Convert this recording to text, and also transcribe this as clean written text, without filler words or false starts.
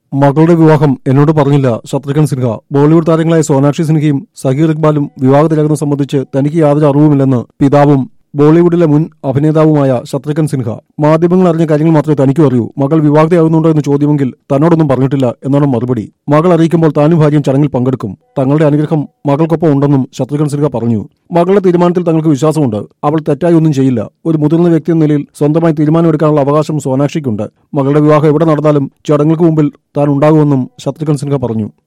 മകളുടെ വിവാഹം എന്നോട് പറഞ്ഞില്ല ശത്രുഘ്ൻ സിൻഹ. ബോളിവുഡ് താരങ്ങളായ സോനാക്ഷി സിൻഹയും സഹീർ ഇക്ബാലും വിവാഹത്തിലാകുന്നത് സംബന്ധിച്ച് തനിക്ക് യാതൊരു അറിവുമില്ലെന്ന് പിതാവും ബോളിവുഡിലെ മുൻ അഭിനേതാവുമായ ശത്രുഘ്ൻ സിൻഹ. മാധ്യമങ്ങൾ അറിഞ്ഞ കാര്യങ്ങൾ മാത്രമേ തനിക്കും അറിയൂ. മകൾ വിവാഹിതയാകുന്നുണ്ടോ എന്ന് ചോദ്യമെങ്കിൽ തന്നോടൊന്നും പറഞ്ഞിട്ടില്ല എന്നാണ് മറുപടി. മകൾ അറിയിക്കുമ്പോൾ താനും ഭാര്യയും ചടങ്ങിൽ പങ്കെടുക്കും. തങ്ങളുടെ അനുഗ്രഹം മകൾക്കൊപ്പം ഉണ്ടെന്നും ശത്രുഘ്ൻ സിൻഹ പറഞ്ഞു. മകളുടെ തീരുമാനത്തിൽ തങ്ങൾക്ക് വിശ്വാസമുണ്ട്. അവൾ തെറ്റായി ഒന്നും ചെയ്യില്ല. ഒരു മുതിർന്ന വ്യക്തി എന്ന നിലയിൽ സ്വന്തമായി തീരുമാനമെടുക്കാനുള്ള അവകാശം സോനാക്ഷിക്കുണ്ട്. മകളുടെ വിവാഹം എവിടെ നടന്നാലും ചടങ്ങുകൾക്ക് മുമ്പിൽ താൻ ഉണ്ടാകുമെന്നും ശത്രുഘ്ൻ സിൻഹ പറഞ്ഞു.